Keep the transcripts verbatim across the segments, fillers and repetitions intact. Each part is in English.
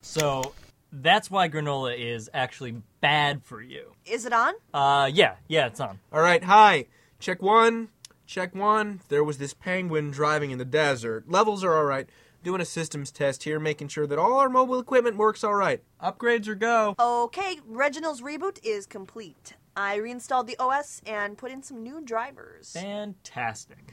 So that's why granola is actually bad for you. Is it on? Uh, yeah, yeah, it's on. All right, hi. Check one. Check one. There was this penguin driving in the desert. Levels are all right. Doing a systems test here, making sure that all our mobile equipment works all right. Upgrades or go. Okay, Reginald's reboot is complete. I reinstalled the O S and put in some new drivers. Fantastic.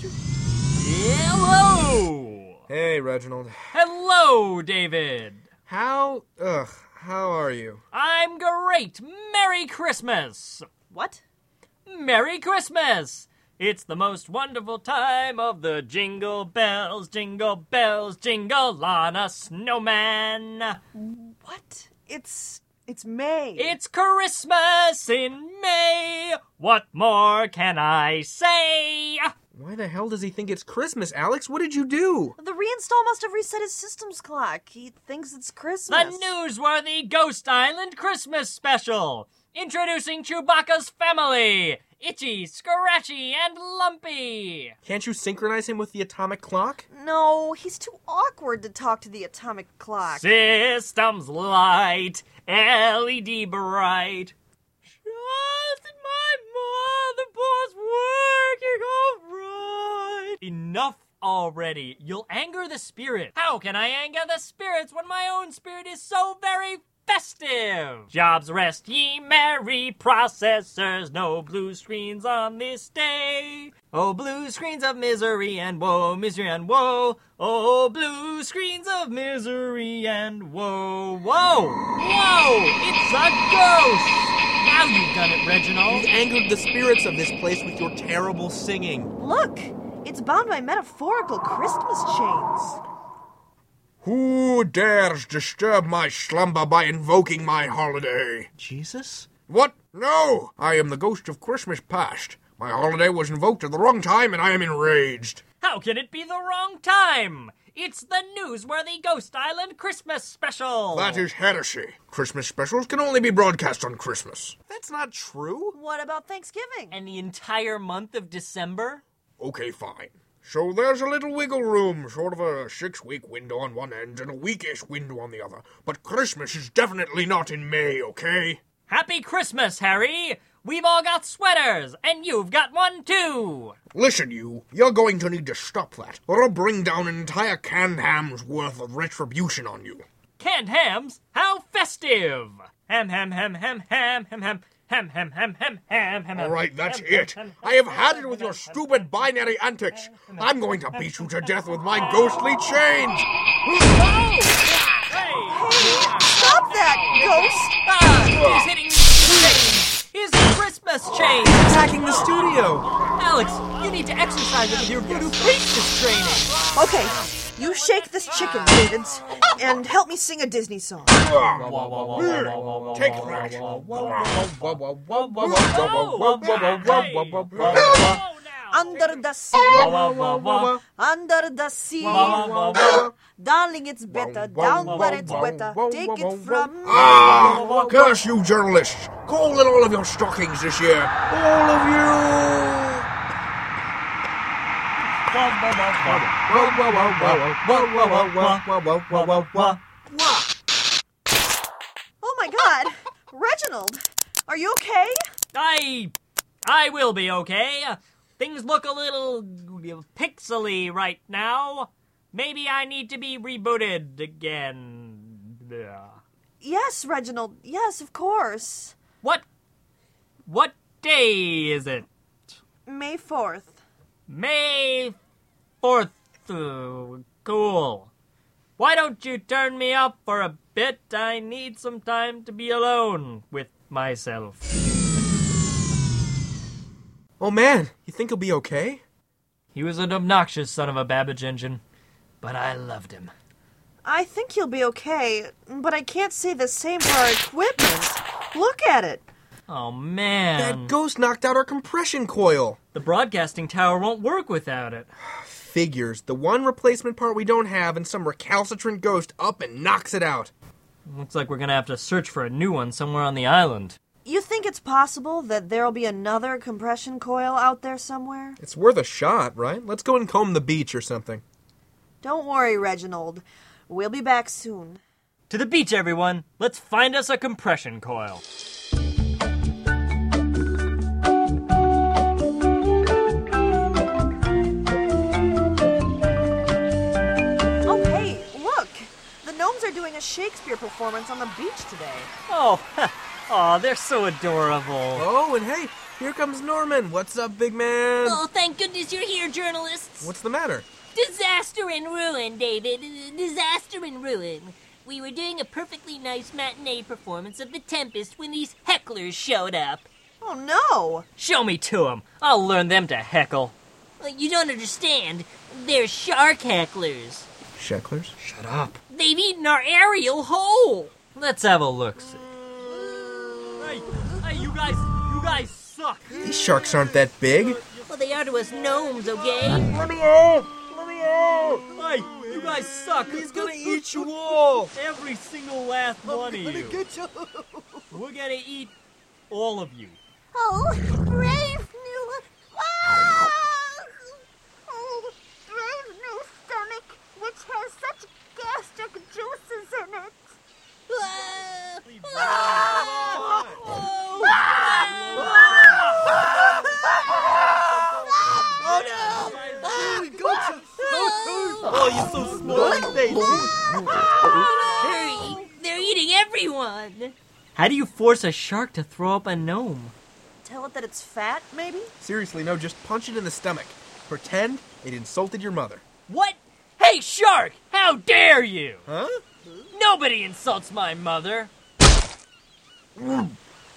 Hello! Hey, Reginald. Hello, David. How, ugh, how are you? I'm great. Merry Christmas. What? Merry Christmas. It's the most wonderful time of the jingle bells, jingle bells, jingle on a snowman. What? It's... it's May. It's Christmas in May. What more can I say? Why the hell does he think it's Christmas, Alex? What did you do? The reinstall must have reset his systems clock. He thinks it's Christmas. The newsworthy Ghost Island Christmas special. Introducing Chewbacca's family. Itchy, Scratchy, and Lumpy. Can't you synchronize him with the atomic clock? No, he's too awkward to talk to the atomic clock. Systems light, L E D bright. Just my motherboard's working all right. Enough already. You'll anger the spirit. How can I anger the spirits when my own spirit is so very festive? Jobs rest ye merry processors, no blue screens on this day. Oh, blue screens of misery and woe, misery and woe. Oh, blue screens of misery and woe. Whoa! Whoa! It's a ghost! Now you've done it, Reginald. You've angered the spirits of this place with your terrible singing. Look! It's bound by metaphorical Christmas chains. Who dares disturb my slumber by invoking my holiday? Jesus? What? No! I am the ghost of Christmas past. My holiday was invoked at the wrong time, and I am enraged. How can it be the wrong time? It's the newsworthy Ghost Island Christmas special. That is heresy. Christmas specials can only be broadcast on Christmas. That's not true. What about Thanksgiving? And the entire month of December? Okay, fine. So there's a little wiggle room, sort of a six-week window on one end and a weekish window on the other. But Christmas is definitely not in May, okay? Happy Christmas, Harry! We've all got sweaters, and you've got one too! Listen, you, you're going to need to stop that, or I'll bring down an entire canned ham's worth of retribution on you. Canned hams? How festive! Ham, ham, ham, ham, ham, ham, ham. Ham, ham, ham, ham, ham, ham. All right, that's it. I have had it with your stupid binary antics. I'm going to beat you to death with my ghostly chains. Hey! Stop that, ghost! Ah, he's hitting me with his chains! His Christmas chains! Attacking the studio! Alex, you need to exercise it with your voodoo priestess training! Okay, you shake this chicken, Davids, and help me sing a Disney song. Take that. Under the sea, under the sea, darling, it's better down where it's wetter. Take it from me. Ah, curse you, journalists. Call in all of your stockings this year. All of you. Oh my God, Reginald, are you okay? I... I will be okay. Things look a little pixely right now. Maybe I need to be rebooted again. Yes, Reginald, yes, of course. What... what day is it? May fourth. May fourth. Uh, cool. Why don't you turn me up for a bit? I need some time to be alone with myself. Oh man, you think he'll be okay? He was an obnoxious son of a Babbage engine, but I loved him. I think he'll be okay, but I can't say the same for our equipment. Look at it. Oh, man. That ghost knocked out our compression coil. The broadcasting tower won't work without it. Figures. The one replacement part we don't have, and some recalcitrant ghost up and knocks it out. Looks like we're gonna have to search for a new one somewhere on the island. You think it's possible that there'll be another compression coil out there somewhere? It's worth a shot, right? Let's go and comb the beach or something. Don't worry, Reginald. We'll be back soon. To the beach, everyone. Let's find us a compression coil. Oh, hey, look. The gnomes are doing a Shakespeare performance on the beach today. Oh, oh, they're so adorable. Oh, and hey, here comes Norman. What's up, big man? Oh, thank goodness you're here, journalists. What's the matter? Disaster and ruin, David. Disaster and ruin. We were doing a perfectly nice matinee performance of The Tempest when these hecklers showed up. Oh, no. Show me to 'em. I'll learn them to heckle. Well, you don't understand. They're shark hecklers. Shecklers? Shut up. They've eaten our Ariel whole. Let's have a look-see. Hey, hey, you guys, you guys suck. These sharks aren't that big. Well, they are to us gnomes, okay? Let me out! Let me out! Hey, you guys suck. He's gonna eat you all! Every single last one of you. We're gonna eat all of you. Oh, brave new... Ah! Oh, brave new stomach, which has such gastric juices in it. Ah! Oh, you're so small. Hurry! They're eating everyone! How do you force a shark to throw up a gnome? Tell it that it's fat, maybe? Seriously, no, just punch it in the stomach. Pretend it insulted your mother. What? Hey, shark! How dare you? Huh? Nobody insults my mother. Blah.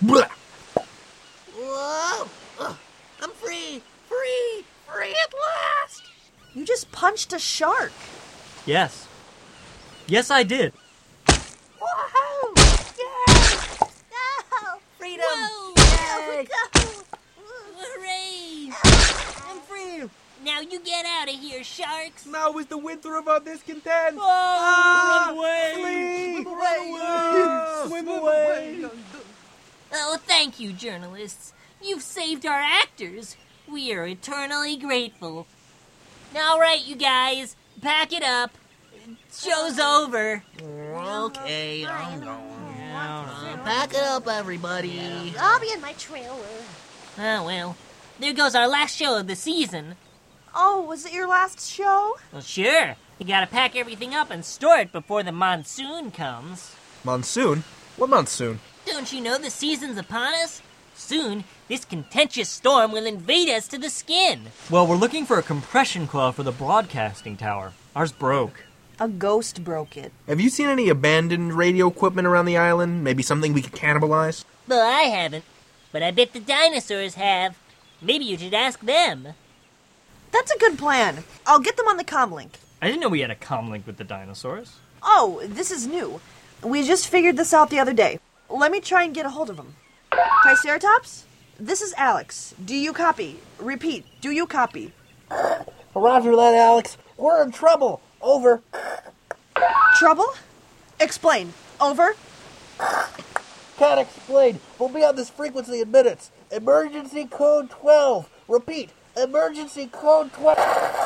Whoa! Ugh, I'm free! Free! Free at last! You just punched a shark. Yes. Yes, I did. Whoa! Yeah! No! Freedom! Whoa! Yay! Hooray! I'm free! Now you get out of here, sharks! Now is the winter of our discontent! Oh, run away! Flee! Swim away! Oh, thank you, journalists. You've saved our actors. We are eternally grateful. All right, you guys, pack it up. Show's over. Okay, I'm going. Yeah, Pack it up, everybody. I'll be in my trailer. Oh, well, there goes our last show of the season. Oh, was it your last show? Well, sure. You gotta pack everything up and store it before the monsoon comes. Monsoon? What monsoon? Don't you know the season's upon us? Soon, this contentious storm will invade us to the skin. Well, we're looking for a compression coil for the broadcasting tower. Ours broke. A ghost broke it. Have you seen any abandoned radio equipment around the island? Maybe something we could cannibalize? Well, I haven't, but I bet the dinosaurs have. Maybe you should ask them. That's a good plan. I'll get them on the comlink. I didn't know we had a comlink with the dinosaurs. Oh, this is new. We just figured this out the other day. Let me try and get a hold of them. Triceratops? This is Alex. Do you copy? Repeat, do you copy? Roger that, Alex. We're in trouble. Over. Trouble? Explain. Over? Can't explain. We'll be on this frequency in minutes. Emergency code twelve. Repeat. Emergency code twelve.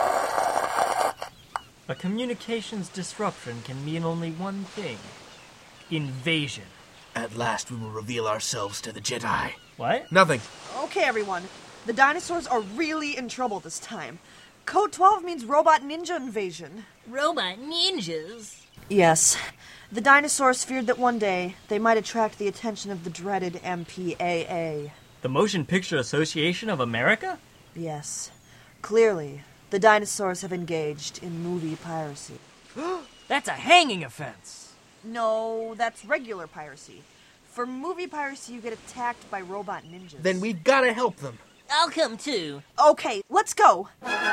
A communications disruption can mean only one thing. Invasion. At last we will reveal ourselves to the Jedi. What? Nothing. Okay, everyone. The dinosaurs are really in trouble this time. Code twelve means robot ninja invasion. Robot ninjas? Yes. The dinosaurs feared that one day they might attract the attention of the dreaded M P A A. The Motion Picture Association of America? Yes. Clearly, the dinosaurs have engaged in movie piracy. That's a hanging offense. No, that's regular piracy. For movie piracy, you get attacked by robot ninjas. Then we've got to help them. I'll come too. Okay, let's go.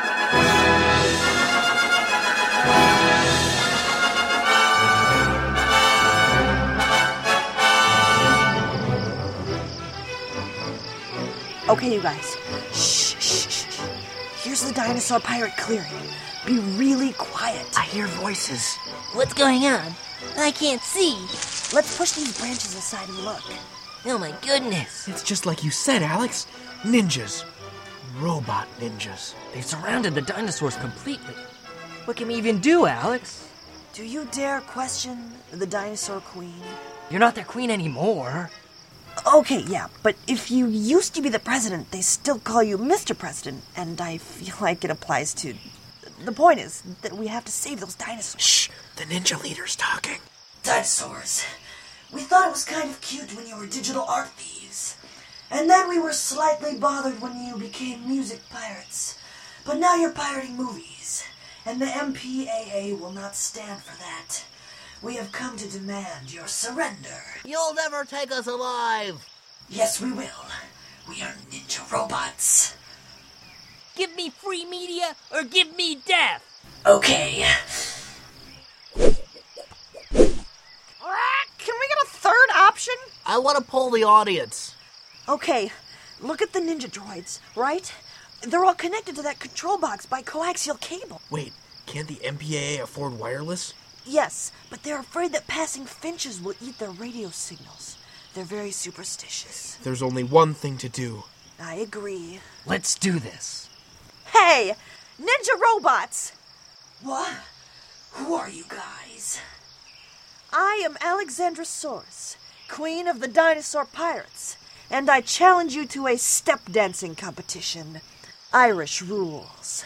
Okay, you guys. Shh, shh, shh, shh. Here's the dinosaur pirate clearing. Be really quiet. I hear voices. What's going on? I can't see. Let's push these branches aside and look. Oh my goodness. It's just like you said, Alex. Ninjas. Robot ninjas. They've surrounded the dinosaurs completely. What can we even do, Alex? Do you dare question the dinosaur queen? You're not their queen anymore. Okay, yeah, but if you used to be the president, they still call you Mister President, and I feel like it applies to... The point is that we have to save those dinosaurs. Shh, the ninja leader's talking. Dinosaurs. We thought it was kind of cute when you were digital art thieves. And then we were slightly bothered when you became music pirates. But now you're pirating movies, and the M P A A will not stand for that. We have come to demand your surrender. You'll never take us alive. Yes, we will. We are ninja robots. Give me free media or give me death. Okay. Can we get a third option? I want to poll the audience. Okay, look at the ninja droids, right? They're all connected to that control box by coaxial cable. Wait, can't the M P A A afford wireless? Yes, but they're afraid that passing finches will eat their radio signals. They're very superstitious. There's only one thing to do. I agree. Let's do this. Hey, ninja robots! What? Who are you guys? I am Alexandra Source, queen of the dinosaur pirates, and I challenge you to a step dancing competition. Irish rules.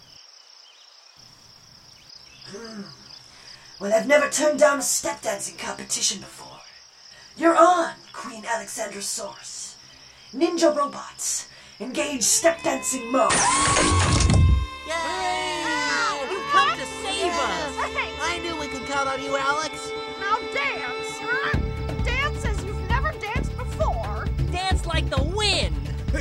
Hmm. Well, I've never turned down a step dancing competition before. You're on, Queen Alexandra Source. Ninja robots, engage step dancing mode. Yay! You've come to save us. I knew we could count on you, Alex. Now dance, huh? Dance as you've never danced before. Dance like the wind.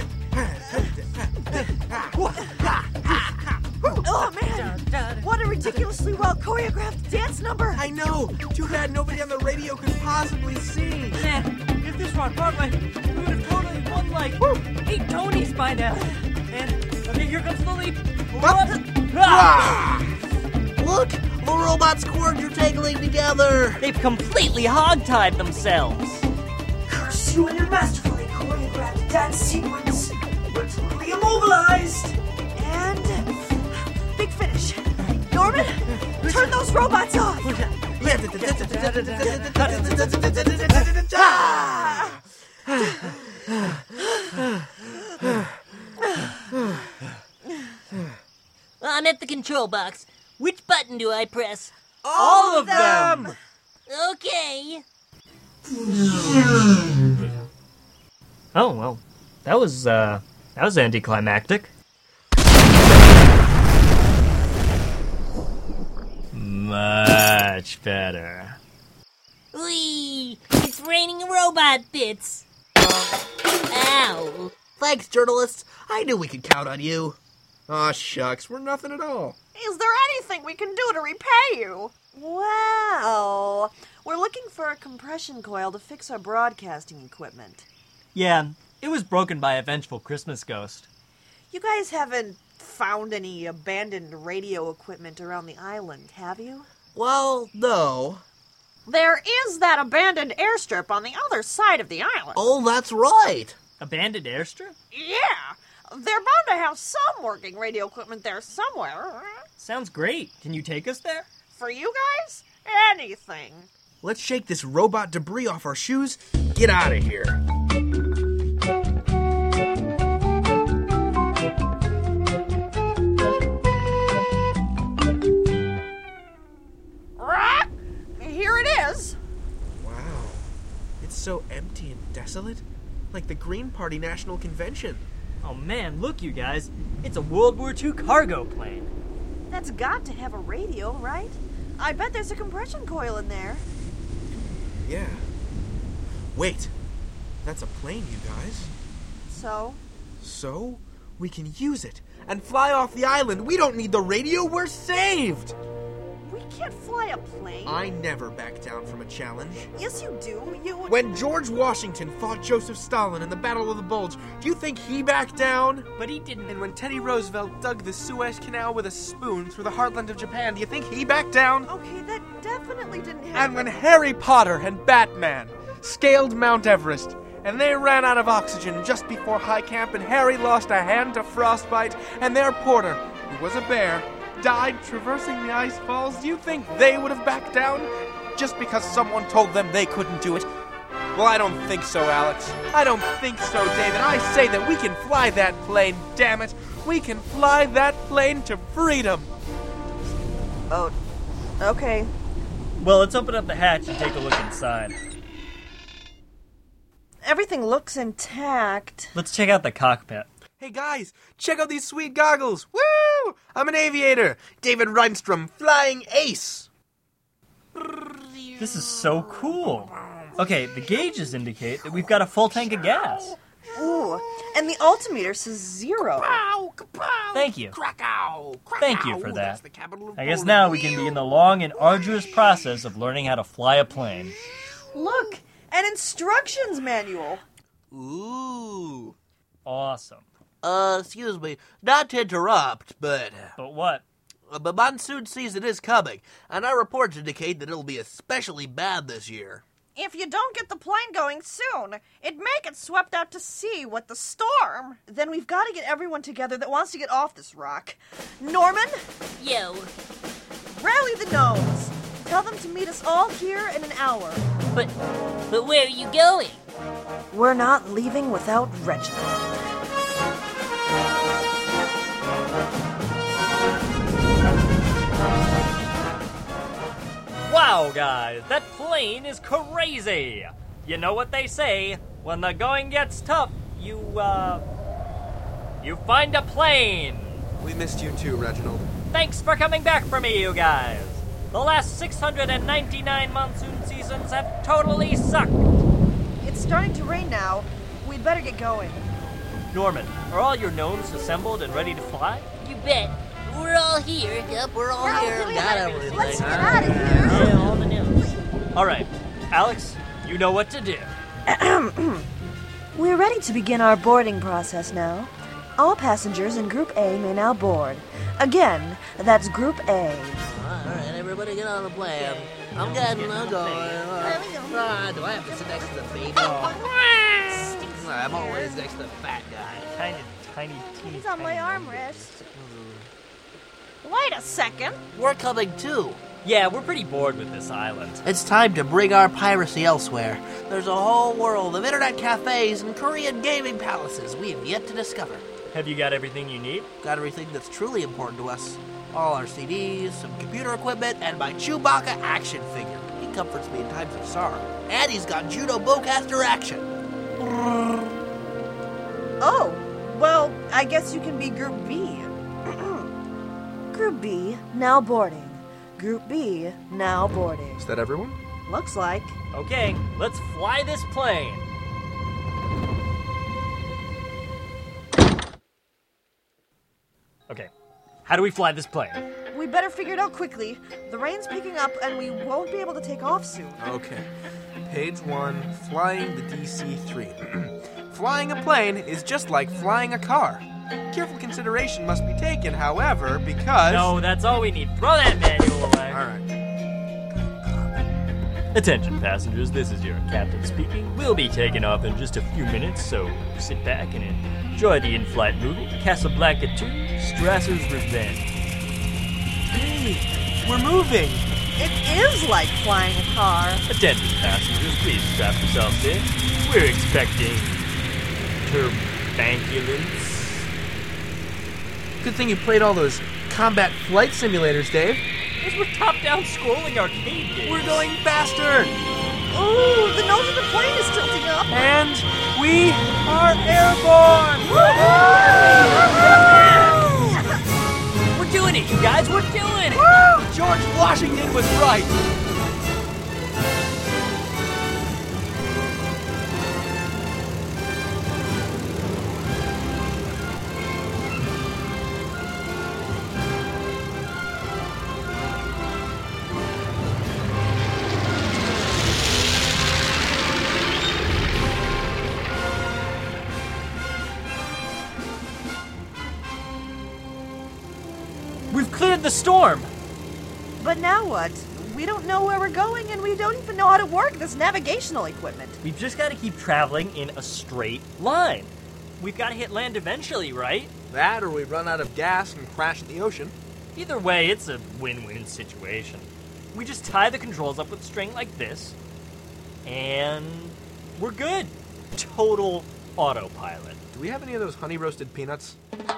Oh, man! What a ridiculously well choreographed dance number! I know! Too bad nobody on the radio could possibly see. Man, if this were on Broadway, we would have totally won like woo, eight Tonys by now. And okay, here comes the leap. Ah! Look, the robots' cords are tangling together. They've completely hogtied themselves. Curse you and your masterfully choreographed dance sequence! We're totally immobilized! And... big finish. Norman, turn those robots off! I'm at the control box. Which button do I press? All of them! Okay. Oh, well, that was, uh, that was anticlimactic. Much better. Whee! It's raining robot bits. Ow. Thanks, journalists. I knew we could count on you. Aw, shucks, we're nothing at all. Is there anything we can do to repay you? Well, we're looking for a compression coil to fix our broadcasting equipment. Yeah, it was broken by a vengeful Christmas ghost. You guys haven't found any abandoned radio equipment around the island, have you? Well, no. There is that abandoned airstrip on the other side of the island. Oh, that's right. Abandoned airstrip? Yeah, they're bound to have some working radio equipment there somewhere. Sounds great. Can you take us there? For you guys, anything. Let's shake this robot debris off our shoes. Get out of here. Here it is. Wow. It's so empty and desolate. Like the Green Party National Convention. Oh man, look you guys. It's a World War Two cargo plane. That's got to have a radio, right? I bet there's a compression coil in there. Yeah. Wait. That's a plane, you guys. So? So, we can use it and fly off the island. We don't need the radio. We're saved. We can't fly a plane. I never back down from a challenge. Yes, you do. You... When George Washington fought Joseph Stalin in the Battle of the Bulge, do you think he backed down? But he didn't. And when Teddy Roosevelt dug the Suez Canal with a spoon through the heartland of Japan, do you think he backed down? Okay, that definitely didn't happen. And when Harry Potter and Batman scaled Mount Everest, and they ran out of oxygen just before high camp, and Harry lost a hand to frostbite, and their porter, who was a bear, died traversing the ice falls, do you think they would have backed down just because someone told them they couldn't do it? Well, I don't think so, Alex. I don't think so, David. I say that we can fly that plane, damn it. We can fly that plane to freedom. Oh, okay. Well, let's open up the hatch and take a look inside. Everything looks intact. Let's check out the cockpit. Hey, guys, check out these sweet goggles. Woo! I'm an aviator. David Reinstrom, flying ace. This is so cool. Okay, the gauges indicate that we've got a full tank of gas. Ooh, and the altimeter says zero. Thank you. Krakow! Krakow! Thank you for That's that. the capital of I guess Poland. now we can begin the long and arduous process of learning how to fly a plane. Look, an instructions manual. Ooh. Awesome. Uh, excuse me, not to interrupt, but But what? uh, the monsoon season is coming, and our reports indicate that it'll be especially bad this year. If you don't get the plane going soon, it may get swept out to sea with the storm. Then we've got to get everyone together that wants to get off this rock. Norman, Yo, rally the gnomes. Tell them to meet us all here in an hour. but, but where are you going? We're not leaving without Reginald. Wow, guys, that plane is crazy. You know what they say, when the going gets tough, you, uh, you find a plane. We missed you too, Reginald. Thanks for coming back for me, you guys. The last six hundred ninety-nine monsoon seasons have totally sucked. It's starting to rain now. We'd better get going. Norman, are all your gnomes assembled and ready to fly? You bet. We're all here. Yep, we're all We're all here. here. Got Let's everything. get out of here. Yeah, all the news. All right, Alex, you know what to do. We're ready to begin our boarding process now. All passengers in Group A may now board. Again, that's Group A. All right, everybody get on the plane. I'm getting, I'm going. Ah, do I have to sit next to the baby? I'm always next to the fat guy. Tiny, tiny, teeny. He's on my tiny armrest. Wait a second. We're coming too. Yeah, we're pretty bored with this island. It's time to bring our piracy elsewhere. There's a whole world of internet cafes and Korean gaming palaces we have yet to discover. Have you got everything you need? Got everything that's truly important to us. All our C Ds, some computer equipment, and my Chewbacca action figure. He comforts me in times of sorrow. And he's got judo bowcaster action. Oh, well, I guess you can be Group B. Group B, now boarding. Group B, now boarding. Is that everyone? Looks like. Okay, let's fly this plane. Okay, how do we fly this plane? We better figure it out quickly. The rain's picking up and we won't be able to take off soon. Okay. Page one, flying the D C three. Flying a plane is just like flying a car. Careful consideration must be taken, however, because... No, that's all we need. Throw that manual away. All right. Attention passengers, this is your captain speaking. We'll be taking off in just a few minutes, so sit back and enjoy the in-flight movie, Casablanca two, Strasser's Revenge. Hey, we're moving. It is like flying a car. Attention passengers, please strap yourselves in. We're expecting turbulence. Good thing you played all those combat flight simulators, Dave. Those were top-down scrolling arcade games. We're going faster. Ooh, the nose of the plane is tilting up. And we are airborne. We're doing it, you guys. We're doing it. George Washington was right. We've cleared the storm. But now what? We don't know where we're going and we don't even know how to work this navigational equipment. We've just got to keep traveling in a straight line. We've got to hit land eventually, right? That or we run out of gas and crash in the ocean. Either way, it's a win-win situation. We just tie the controls up with string like this, and we're good. Total autopilot. Do we have any of those honey roasted peanuts?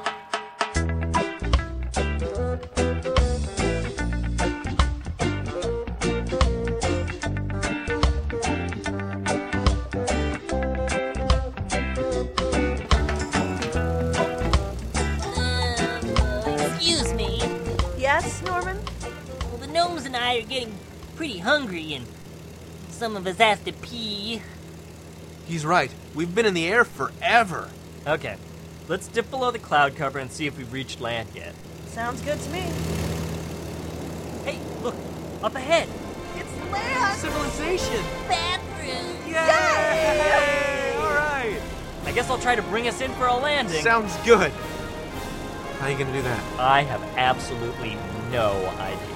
Excuse me. Yes, Norman? Well, the gnomes and I are getting pretty hungry, and some of us have to pee. He's right. We've been in the air forever. Okay, let's dip below the cloud cover and see if we've reached land yet. Sounds good to me. Hey, look, up ahead. It's land! Civilization! Bathroom! Yay! All right. I guess I'll try to bring us in for a landing. Sounds good. How are you gonna do that? I have absolutely no idea.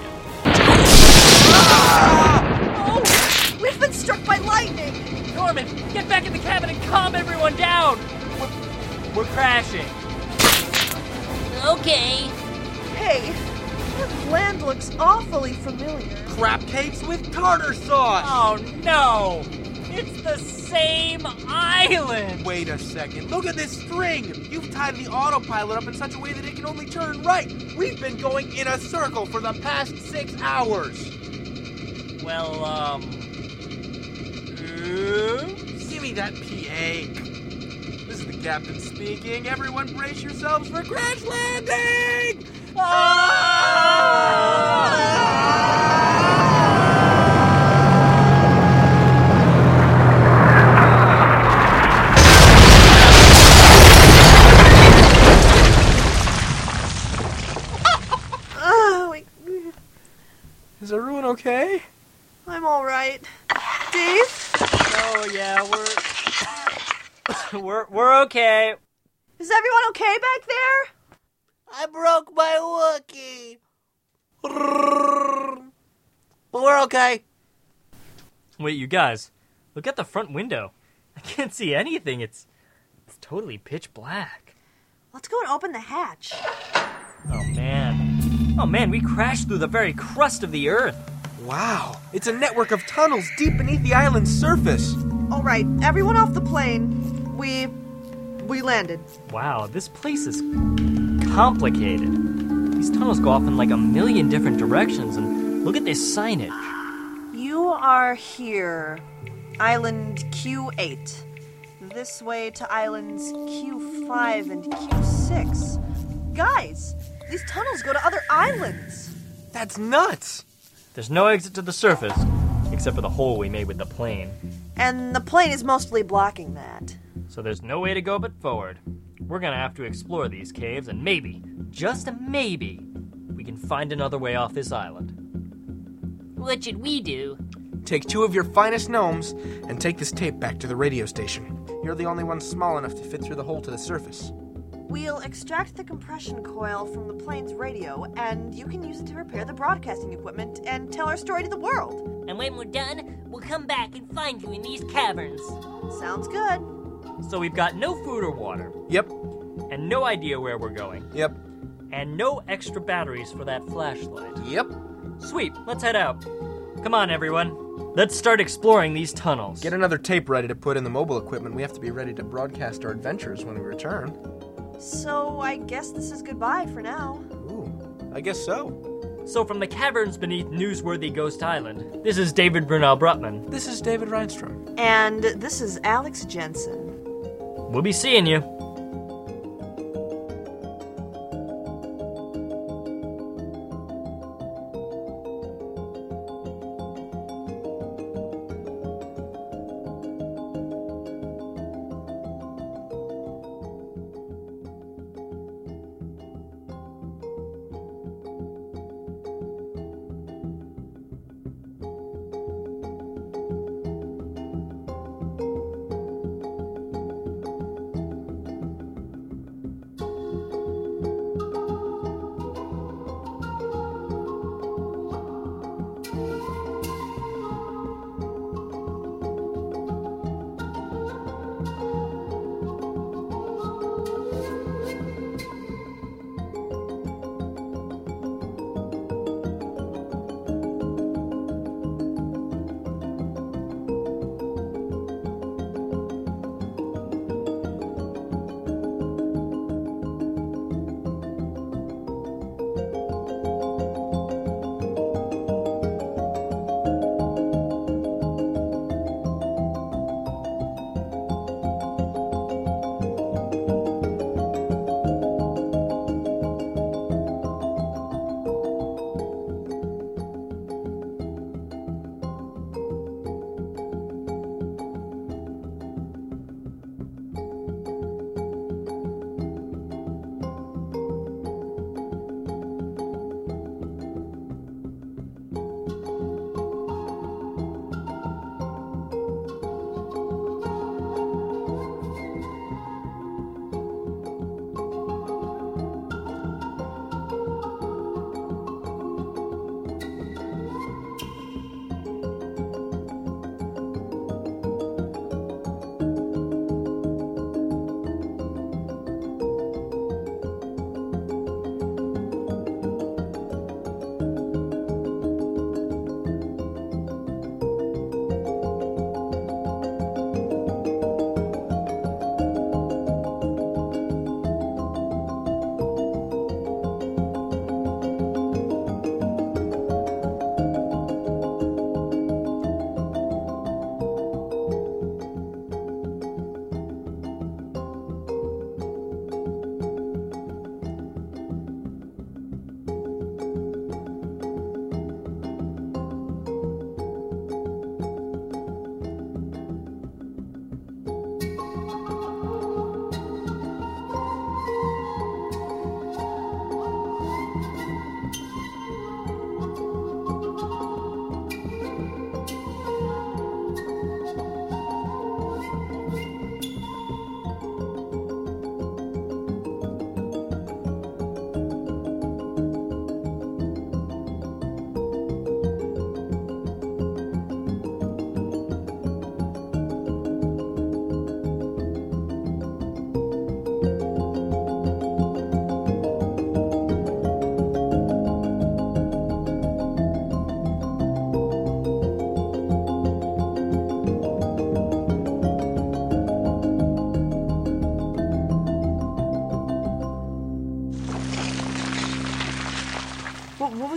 Oh! We've been struck by lightning! Norman, get back in the cabin and calm everyone down! We're, we're crashing. Okay. Hey, that land looks awfully familiar. Crab cakes with tartar sauce! Oh no! It's the same island! Wait a second. Look at this string! You've tied the autopilot up in such a way that it can only turn right. We've been going in a circle for the past six hours. Well, um... oops. Give me that P A. This is the captain speaking. Everyone brace yourselves for crash landing! Oh, wait. Is everyone okay? I'm all right. Dave? Oh yeah, we're... we're, we're okay. Is everyone okay back there? I broke my Wookiee. But we're okay. Wait, you guys, look at the front window. I can't see anything. It's... it's totally pitch black. Let's go and open the hatch. Oh man. Oh man, we crashed through the very crust of the earth. Wow. It's a network of tunnels deep beneath the island's surface. All right, everyone off the plane. We... we landed. Wow, this place is complicated. These tunnels go off in like a million different directions, and look at this signage. You are here. Island Q eight. This way to islands Q five and Q six. Guys, these tunnels go to other islands. That's nuts. There's no exit to the surface, except for the hole we made with the plane. And the plane is mostly blocking that. So there's no way to go but forward. We're gonna have to explore these caves, and maybe, just maybe, we can find another way off this island. What should we do? Take two of your finest gnomes and take this tape back to the radio station. You're the only one small enough to fit through the hole to the surface. We'll extract the compression coil from the plane's radio, and you can use it to repair the broadcasting equipment and tell our story to the world. And when we're done, we'll come back and find you in these caverns. Sounds good. So we've got no food or water, Yep, and no idea where we're going, yep, and no extra batteries for that flashlight. yep. Sweet, let's head out. Come on, everyone. Let's start exploring these tunnels. Get another tape ready to put in the mobile equipment. We have to be ready to broadcast our adventures when we return. So I guess this is goodbye for now. Ooh, I guess so. So from the caverns beneath newsworthy Ghost Island, this is David Brunel Brutman. This is David Reinstrom. And this is Alex Jensen. We'll be seeing you.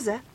Jose.